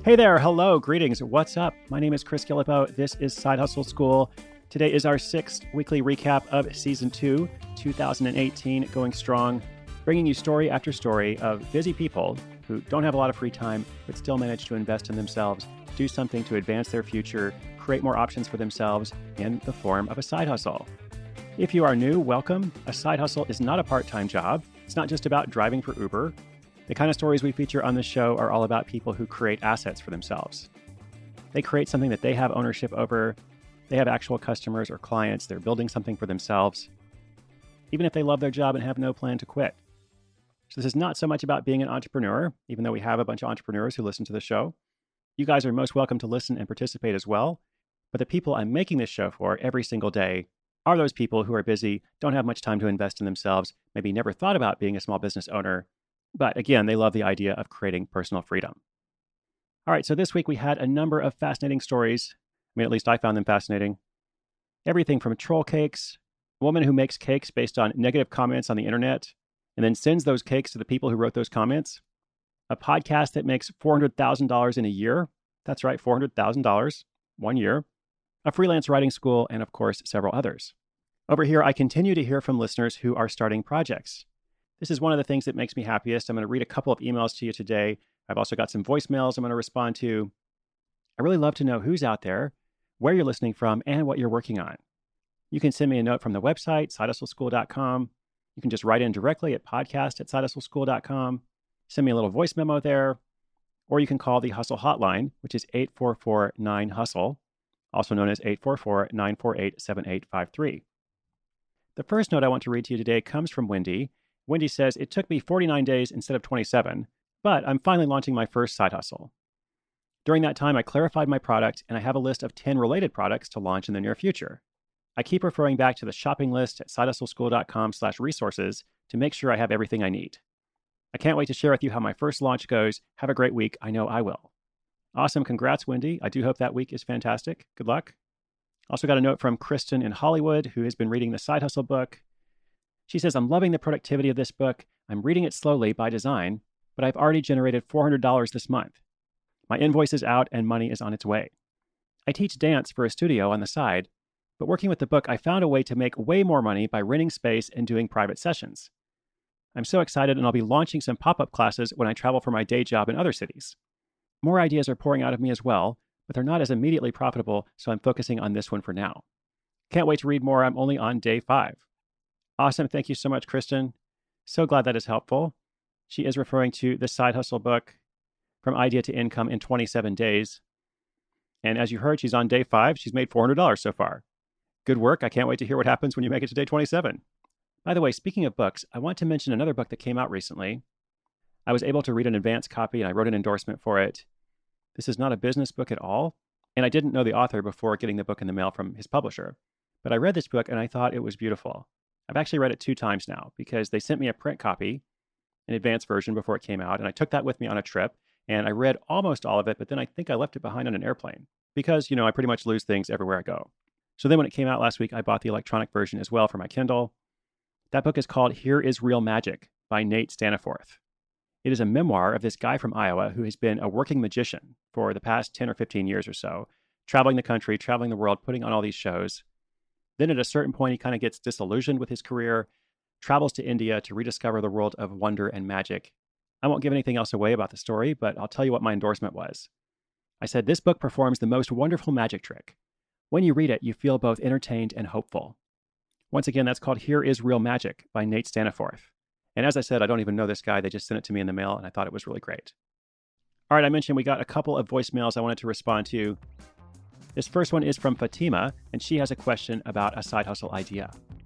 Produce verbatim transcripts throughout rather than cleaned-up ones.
Hey there, hello, greetings, what's up? My name is Chris Gillipo. This is Side Hustle School. Today is our sixth weekly recap of Season two, two thousand eighteen, going strong, bringing you story after story of busy people who don't have a lot of free time, but still manage to invest in themselves, do something to advance their future, create more options for themselves in the form of a side hustle. If you are new, welcome. A side hustle is not a part-time job. It's not just about driving for Uber. The kind of stories we feature on this show are all about people who create assets for themselves. They create something that they have ownership over. They have actual customers or clients. They're building something for themselves, even if they love their job and have no plan to quit. So this is not so much about being an entrepreneur, even though we have a bunch of entrepreneurs who listen to the show. You guys are most welcome to listen and participate as well. But the people I'm making this show for every single day are those people who are busy, don't have much time to invest in themselves, maybe never thought about being a small business owner. But again, they love the idea of creating personal freedom. All right, so this week we had a number of fascinating stories. I mean, at least I found them fascinating. Everything from troll cakes, a woman who makes cakes based on negative comments on the internet, and then sends those cakes to the people who wrote those comments. A podcast that makes four hundred thousand dollars in a year. That's right, four hundred thousand dollars, one year. A freelance writing school, and of course, several others. Over here, I continue to hear from listeners who are starting projects. This is one of the things that makes me happiest. I'm going to read a couple of emails to you today. I've also got some voicemails I'm going to respond to. I really love to know who's out there, where you're listening from, and what you're working on. You can send me a note from the website, side hustle school dot com. You can just write in directly at podcast at side hustle school dot com. Send me a little voice memo there. Or you can call the Hustle Hotline, which is eight four four nine hustle, also known as eight four four nine four eight seven eight five three. The first note I want to read to you today comes from Wendy. Wendy says, it took me forty-nine days instead of twenty-seven, but I'm finally launching my first side hustle. During that time, I clarified my product, and I have a list of ten related products to launch in the near future. I keep referring back to the shopping list at side hustle school dot com slash resources to make sure I have everything I need. I can't wait to share with you how my first launch goes. Have a great week. I know I will. Awesome. Congrats, Wendy. I do hope that week is fantastic. Good luck. Also got a note from Kristen in Hollywood, who has been reading the Side Hustle book. She says, I'm loving the productivity of this book. I'm reading it slowly by design, but I've already generated four hundred dollars this month. My invoice is out and money is on its way. I teach dance for a studio on the side, but working with the book, I found a way to make way more money by renting space and doing private sessions. I'm so excited, and I'll be launching some pop-up classes when I travel for my day job in other cities. More ideas are pouring out of me as well, but they're not as immediately profitable, so I'm focusing on this one for now. Can't wait to read more. I'm only on day five. Awesome. Thank you so much, Kristen. So glad that is helpful. She is referring to the Side Hustle book, From Idea to Income in twenty-seven days. And as you heard, she's on day five. She's made four hundred dollars so far. Good work. I can't wait to hear what happens when you make it to day twenty-seven. By the way, speaking of books, I want to mention another book that came out recently. I was able to read an advance copy, and I wrote an endorsement for it. This is not a business book at all, and I didn't know the author before getting the book in the mail from his publisher. But I read this book, and I thought it was beautiful. I've actually read it two times now because they sent me a print copy, an advanced version before it came out, and I took that with me on a trip, and I read almost all of it, but then I think I left it behind on an airplane because, you know, I pretty much lose things everywhere I go. So then when it came out last week, I bought the electronic version as well for my Kindle. That book is called Here is Real Magic by Nate Staniforth. It is a memoir of this guy from Iowa who has been a working magician for the past ten or fifteen years or so, traveling the country, traveling the world, putting on all these shows. Then at a certain point, he kind of gets disillusioned with his career, travels to India to rediscover the world of wonder and magic. I won't give anything else away about the story, but I'll tell you what my endorsement was. I said, this book performs the most wonderful magic trick. When you read it, you feel both entertained and hopeful. Once again, that's called Here is Real Magic by Nate Staniforth. And as I said, I don't even know this guy. They just sent it to me in the mail, and I thought it was really great. All right, I mentioned we got a couple of voicemails I wanted to respond to. This first one is from Fatima, and she has a question about a side hustle idea.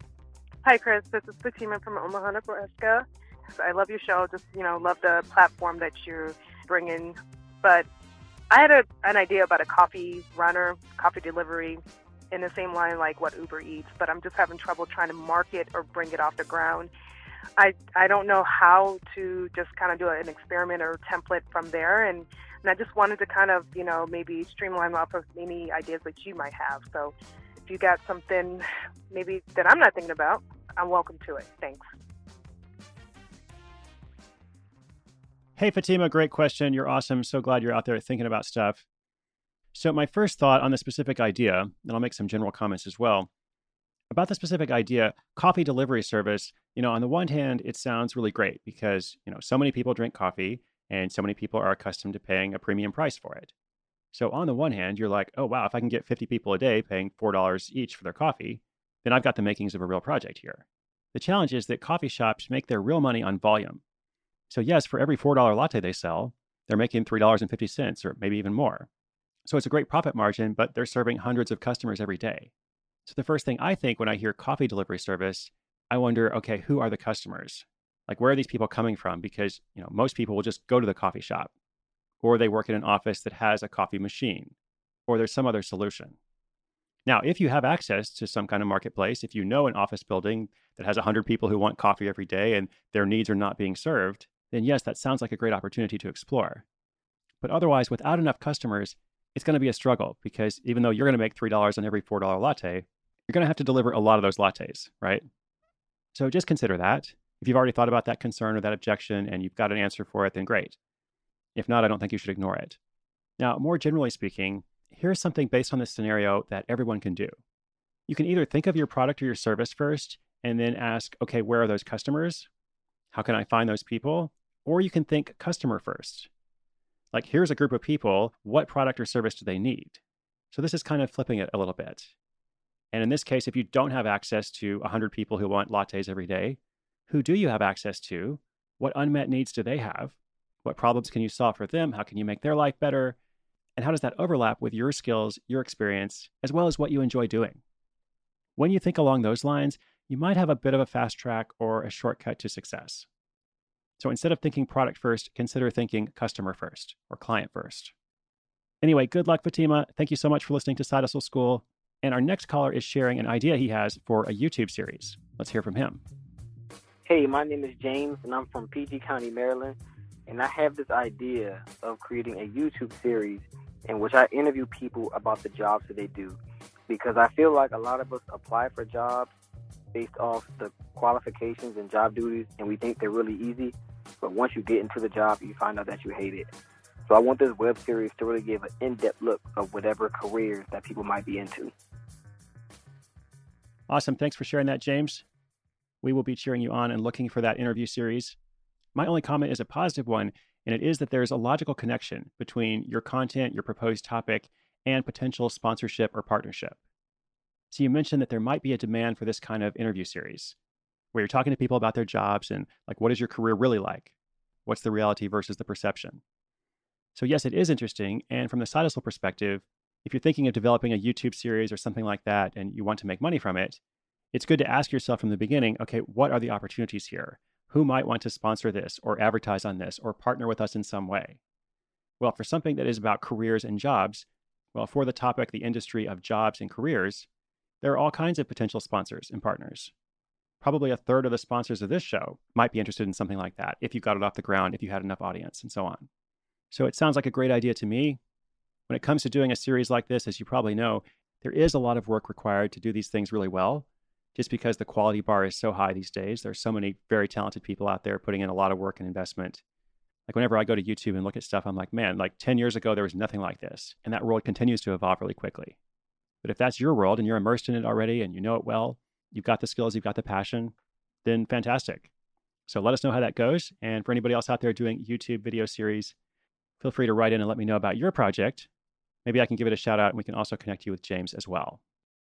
Hi, Chris. This is Fatima from Omaha, Nebraska. I love your show. Just, you know, love the platform that you're bringing. But I had a, an idea about a coffee runner, coffee delivery, in the same line like what Uber Eats, but I'm just having trouble trying to market or bring it off the ground. I I don't know how to just kind of do an experiment or template from there, and, and I just wanted to kind of, you know, maybe streamline off of any ideas that you might have. So if you got something maybe that I'm not thinking about, I'm welcome to it. Thanks. Hey, Fatima, great question. You're awesome. So glad you're out there thinking about stuff. So my first thought on the specific idea, and I'll make some general comments as well, about the specific idea, coffee delivery service, you know, on the one hand, it sounds really great because, you know, so many people drink coffee and so many people are accustomed to paying a premium price for it. So on the one hand, you're like, oh, wow, if I can get fifty people a day paying four dollars each for their coffee, then I've got the makings of a real project here. The challenge is that coffee shops make their real money on volume. So yes, for every four dollar latte they sell, they're making three dollars and fifty cents or maybe even more. So it's a great profit margin, but they're serving hundreds of customers every day. So the first thing I think when I hear coffee delivery service, I wonder, okay, who are the customers? Like, where are these people coming from? Because, you know, most people will just go to the coffee shop, or they work in an office that has a coffee machine, or there's some other solution. Now, if you have access to some kind of marketplace, if you know an office building that has one hundred people who want coffee every day and their needs are not being served, then yes, that sounds like a great opportunity to explore. But otherwise, without enough customers, it's going to be a struggle because even though you're going to make three dollars on every four dollar latte, you're going to have to deliver a lot of those lattes, right? So just consider that. If you've already thought about that concern or that objection and you've got an answer for it, then great. If not, I don't think you should ignore it. Now, more generally speaking, here's something based on this scenario that everyone can do. You can either think of your product or your service first and then ask, okay, where are those customers? How can I find those people? Or you can think customer first. Like, here's a group of people. What product or service do they need? So this is kind of flipping it a little bit. And in this case, if you don't have access to one hundred people who want lattes every day, who do you have access to? What unmet needs do they have? What problems can you solve for them? How can you make their life better? And how does that overlap with your skills, your experience, as well as what you enjoy doing? When you think along those lines, you might have a bit of a fast track or a shortcut to success. So instead of thinking product first, consider thinking customer first or client first. Anyway, good luck, Fatima. Thank you so much for listening to Side Hustle School. And our next caller is sharing an idea he has for a YouTube series. Let's hear from him. Hey, my name is James, and I'm from P G County, Maryland. And I have this idea of creating a YouTube series in which I interview people about the jobs that they do. Because I feel like a lot of us apply for jobs based off the qualifications and job duties, and we think they're really easy. But once you get into the job, you find out that you hate it. So I want this web series to really give an in-depth look of whatever careers that people might be into. Awesome. Thanks for sharing that, James. We will be cheering you on and looking for that interview series. My only comment is a positive one, and it is that there's a logical connection between your content, your proposed topic, and potential sponsorship or partnership. So you mentioned that there might be a demand for this kind of interview series, where you're talking to people about their jobs and like, what is your career really like? What's the reality versus the perception? So yes, it is interesting. And from the side hustle perspective, if you're thinking of developing a YouTube series or something like that, and you want to make money from it, it's good to ask yourself from the beginning, okay, what are the opportunities here? Who might want to sponsor this or advertise on this or partner with us in some way? Well, for something that is about careers and jobs, well, for the topic, the industry of jobs and careers, there are all kinds of potential sponsors and partners. Probably a third of the sponsors of this show might be interested in something like that if you got it off the ground, if you had enough audience, and so on. So it sounds like a great idea to me. When it comes to doing a series like this, as you probably know, there is a lot of work required to do these things really well, just because the quality bar is so high these days. There's so many very talented people out there putting in a lot of work and investment. Like whenever I go to YouTube and look at stuff, I'm like, man, like ten years ago, there was nothing like this. And that world continues to evolve really quickly. But if that's your world and you're immersed in it already and you know it well, you've got the skills, you've got the passion, then fantastic. So let us know how that goes. And for anybody else out there doing YouTube video series, feel free to write in and let me know about your project. Maybe I can give it a shout out and we can also connect you with James as well.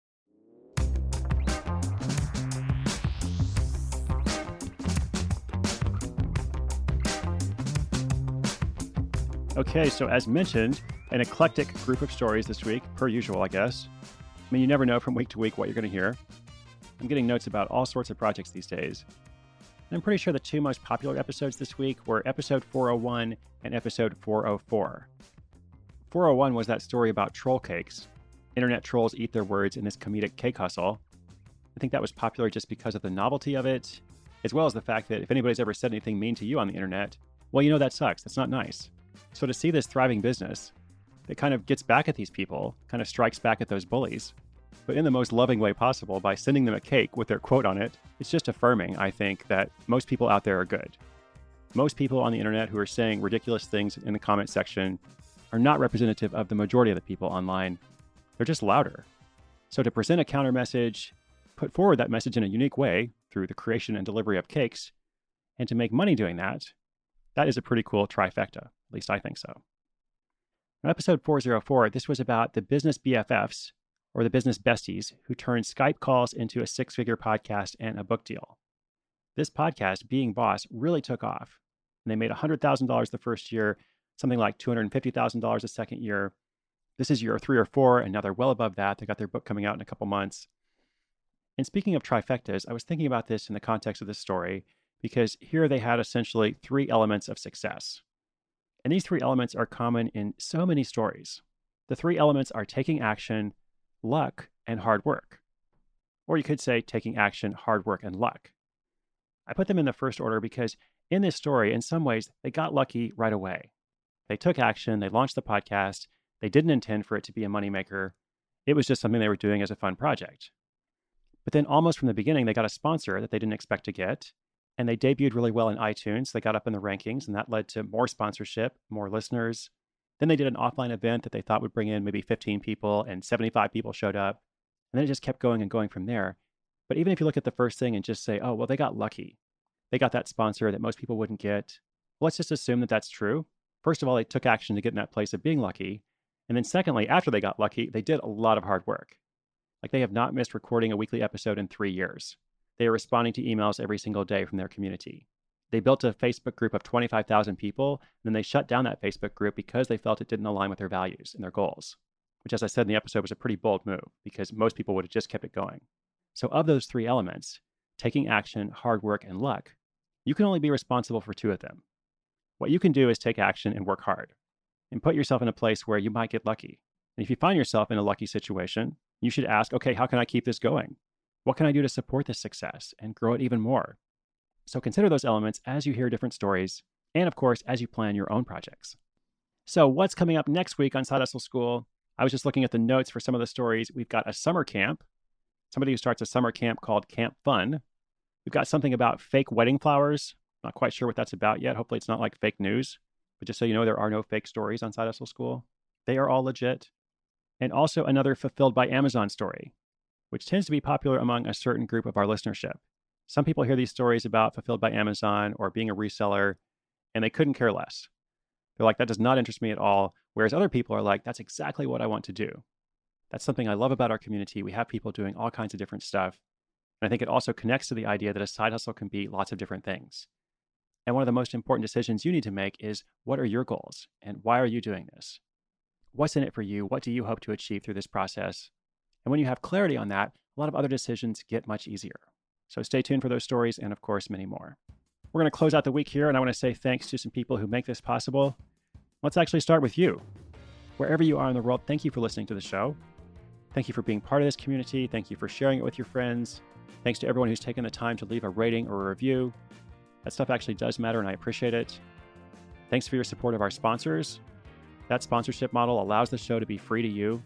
Okay, so as mentioned, an eclectic group of stories this week, per usual, I guess. I mean, you never know from week to week what you're going to hear. I'm getting notes about all sorts of projects these days. And I'm pretty sure the two most popular episodes this week were episode four oh one and episode four oh four. four oh one was that story about troll cakes. Internet trolls eat their words in this comedic cake hustle. I think that was popular just because of the novelty of it, as well as the fact that if anybody's ever said anything mean to you on the internet, well, you know that sucks. That's not nice. So to see this thriving business that kind of gets back at these people, kind of strikes back at those bullies, but in the most loving way possible by sending them a cake with their quote on it, it's just affirming, I think, that most people out there are good. Most people on the internet who are saying ridiculous things in the comment section are not representative of the majority of the people online. They're just louder. So to present a counter message, put forward that message in a unique way through the creation and delivery of cakes, and to make money doing that, that is a pretty cool trifecta. At least I think so. In episode four oh four, this was about the business B F Fs, or the business besties, who turned Skype calls into a six-figure podcast and a book deal. This podcast, Being Boss, really took off. And they made one hundred thousand dollars the first year, something like two hundred fifty thousand dollars the second year. This is year three or four, and now they're well above that. They got their book coming out in a couple months. And speaking of trifectas, I was thinking about this in the context of this story, because here they had essentially three elements of success. And these three elements are common in so many stories. The three elements are taking action, luck, and hard work. Or you could say taking action, hard work, and luck. I put them in the first order because in this story, in some ways, they got lucky right away. They took action, they launched the podcast, they didn't intend for it to be a moneymaker. It was just something they were doing as a fun project. But then almost from the beginning, they got a sponsor that they didn't expect to get, and they debuted really well in iTunes. They got up in the rankings, and that led to more sponsorship, more listeners. Then they did an offline event that they thought would bring in maybe fifteen people, and seventy-five people showed up. And then it just kept going and going from there. But even if you look at the first thing and just say, oh, well, they got lucky. They got that sponsor that most people wouldn't get. Well, let's just assume that that's true. First of all, they took action to get in that place of being lucky. And then secondly, after they got lucky, they did a lot of hard work. Like they have not missed recording a weekly episode in three years. They are responding to emails every single day from their community. They built a Facebook group of twenty-five thousand people, and then they shut down that Facebook group because they felt it didn't align with their values and their goals, which, as I said in the episode, was a pretty bold move because most people would have just kept it going. So of those three elements, taking action, hard work, and luck, you can only be responsible for two of them. What you can do is take action and work hard and put yourself in a place where you might get lucky. And if you find yourself in a lucky situation, you should ask, okay, how can I keep this going? What can I do to support this success and grow it even more? So consider those elements as you hear different stories, and of course, as you plan your own projects. So what's coming up next week on Side Hustle School? I was just looking at the notes for some of the stories. We've got a summer camp, somebody who starts a summer camp called Camp Fun. We've got something about fake wedding flowers. Not quite sure what that's about yet. Hopefully it's not like fake news. But just so you know, there are no fake stories on Side Hustle School. They are all legit. And also another Fulfilled by Amazon story, which tends to be popular among a certain group of our listenership. Some people hear these stories about Fulfilled by Amazon or being a reseller, and they couldn't care less. They're like, that does not interest me at all. Whereas other people are like, that's exactly what I want to do. That's something I love about our community. We have people doing all kinds of different stuff. And I think it also connects to the idea that a side hustle can be lots of different things. And one of the most important decisions you need to make is, what are your goals? And why are you doing this? What's in it for you? What do you hope to achieve through this process? And when you have clarity on that, a lot of other decisions get much easier. So stay tuned for those stories and, of course, many more. We're going to close out the week here, and I want to say thanks to some people who make this possible. Let's actually start with you. Wherever you are in the world, thank you for listening to the show. Thank you for being part of this community. Thank you for sharing it with your friends. Thanks to everyone who's taken the time to leave a rating or a review. That stuff actually does matter, and I appreciate it. Thanks for your support of our sponsors. That sponsorship model allows the show to be free to you.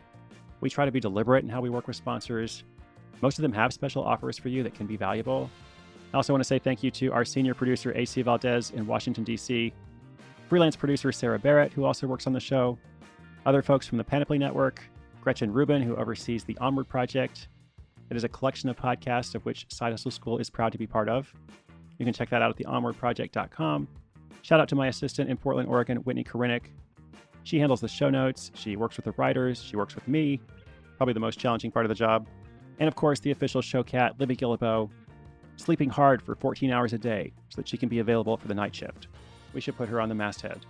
We try to be deliberate in how we work with sponsors. Most of them have special offers for you that can be valuable. I also want to say thank you to our senior producer, A C Valdez in Washington, D C, freelance producer, Sarah Barrett, who also works on the show, other folks from the Panoply Network, Gretchen Rubin, who oversees the Onward Project. It is a collection of podcasts of which Side Hustle School is proud to be part of. You can check that out at the onward project dot com. Shout out to my assistant in Portland, Oregon, Whitney Korinik. She handles the show notes. She works with the writers. She works with me. Probably the most challenging part of the job. And of course, the official show cat, Libby Gillibo, sleeping hard for fourteen hours a day so that she can be available for the night shift. We should put her on the masthead.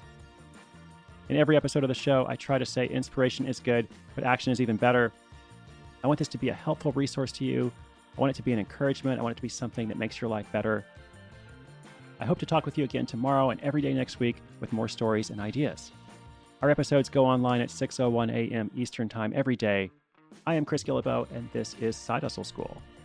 In every episode of the show, I try to say inspiration is good, but action is even better. I want this to be a helpful resource to you. I want it to be an encouragement. I want it to be something that makes your life better. I hope to talk with you again tomorrow and every day next week with more stories and ideas. Our episodes go online at six oh one a.m. Eastern Time every day. I am Chris Gillibo, and this is Side Hustle School.